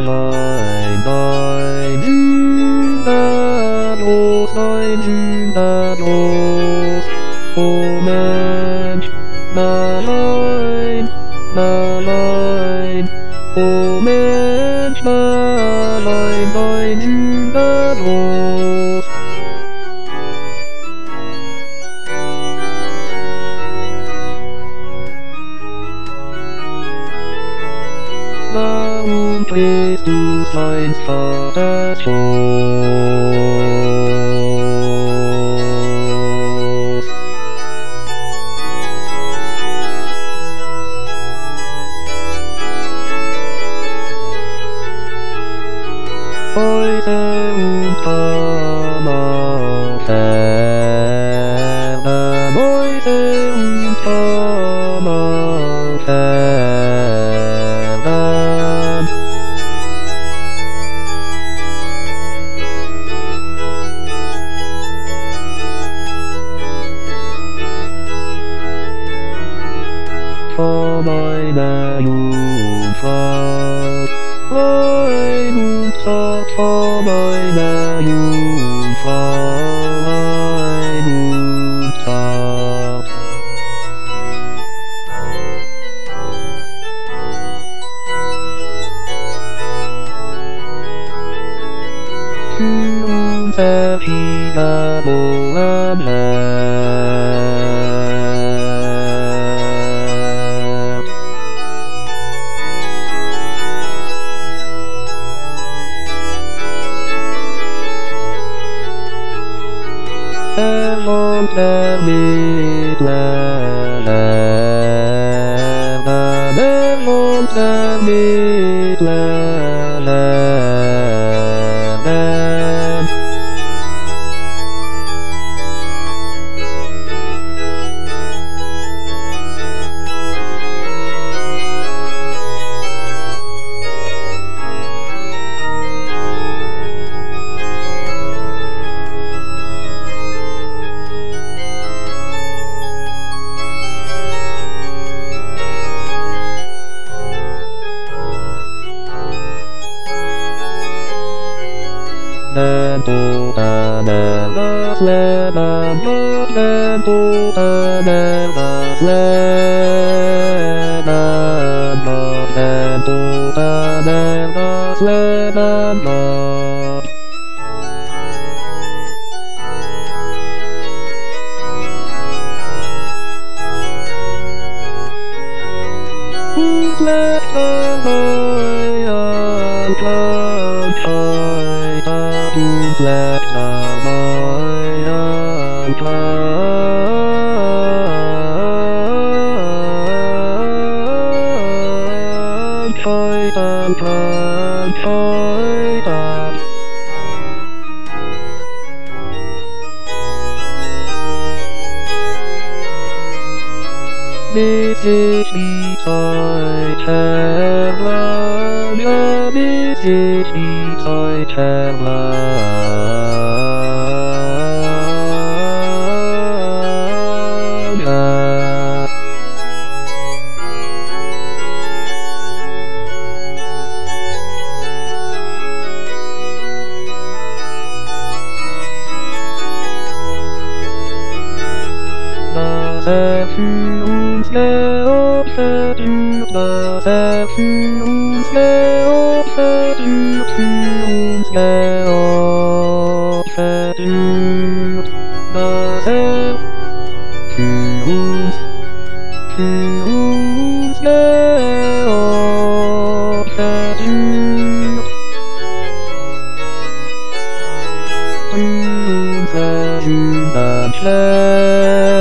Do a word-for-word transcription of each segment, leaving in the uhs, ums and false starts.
来来住那罗来住那罗，我们那来那来，我们那来来住那罗。Now please do signs for the shows. Boys and Thomas and the boys and Thomas and for my Jungfrau, I would talk for my Jungfrau, I would talk. To unser Fieberbohlenland. Along the Midland, along the Midland. Lempo anellas lemamot, lempo anellas lemamot, lempo anellas lemamot. Und left ahoy on cloud high, und left ahoy on cloud high, on cloud high. This is the Titanic, yeah, this is the Titanic, yeah. Das er für uns geopfert wird, das er für uns geopfert wird, für uns geopfert wird, dass er für uns, für uns geopfert wird, für unser Sündern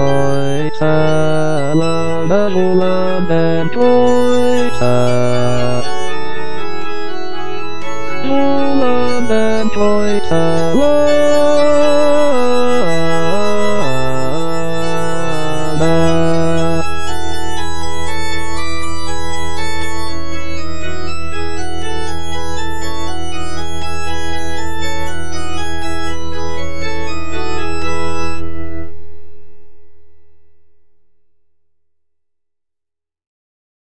Salam, salam, and joy. point alone.